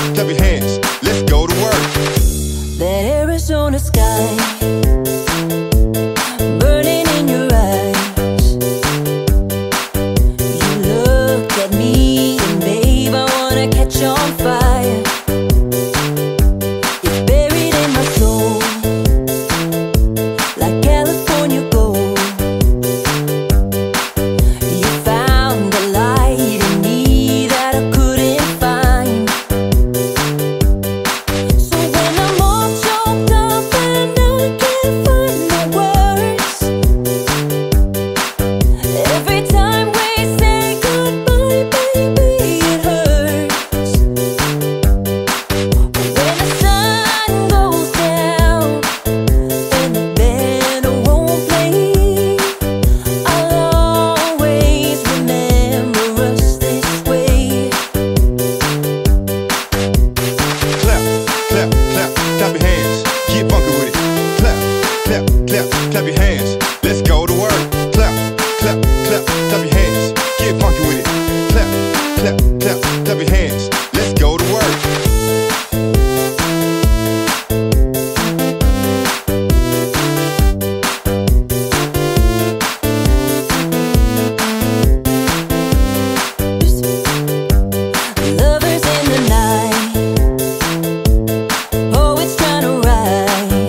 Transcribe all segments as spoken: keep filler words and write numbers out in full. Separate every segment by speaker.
Speaker 1: clap your hands. Let's go to work.
Speaker 2: That Arizona sky burning in your eyes. You look at me and babe, I wanna catch on fire. It's buried in my soul like California gold. You found the light in me that I couldn't find. So when I'm all choked up and I can't find the words, every time we say goodbye, baby, it hurts. When the sun goes down and the band won't play, I'll always remember us this way.
Speaker 1: Clap, clap, clap, clap your hands. Get funky with it. Clap, clap, clap, clap your hands. Let's go to work. Clap, clap, clap, clap your hands. Get funky with it. Clap, clap, clap, clap your hands. Let's go to work.
Speaker 2: Lovers in the night, poets trying to write.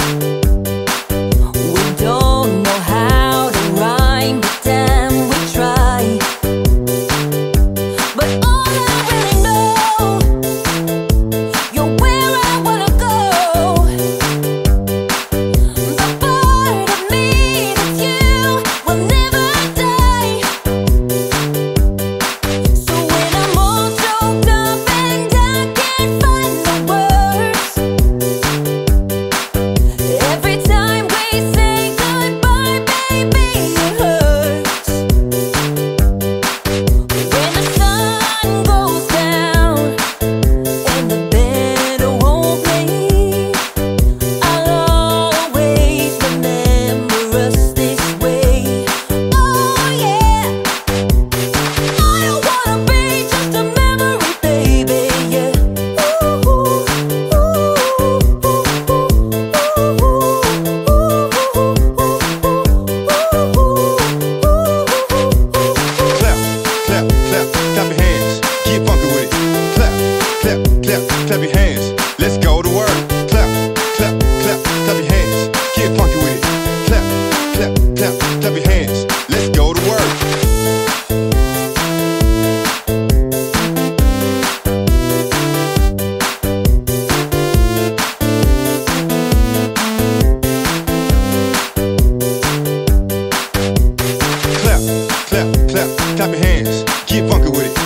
Speaker 2: We don't know how to rhyme, but damn, we try. But all I really know, you're where I wanna go. The part of me that's you will never die. So when I'm all choked up and I can't find the words, every time we say goodbye, baby, it hurts. When the sun goes down and the band won't play, I'll always remember us this way. Oh yeah, I don't wanna be just a memory, baby, yeah. Ooh, ooh,
Speaker 1: Clap, clap, clap, clap your hands. Get funky with it. Clap, clap, clap, clap your hands. Let's go to work. Clap, clap, clap, clap your hands. Get funky with it. Clap, clap, clap, clap your hands. Let's go to work. Clap, clap, clap, clap your hands. Get funky with it.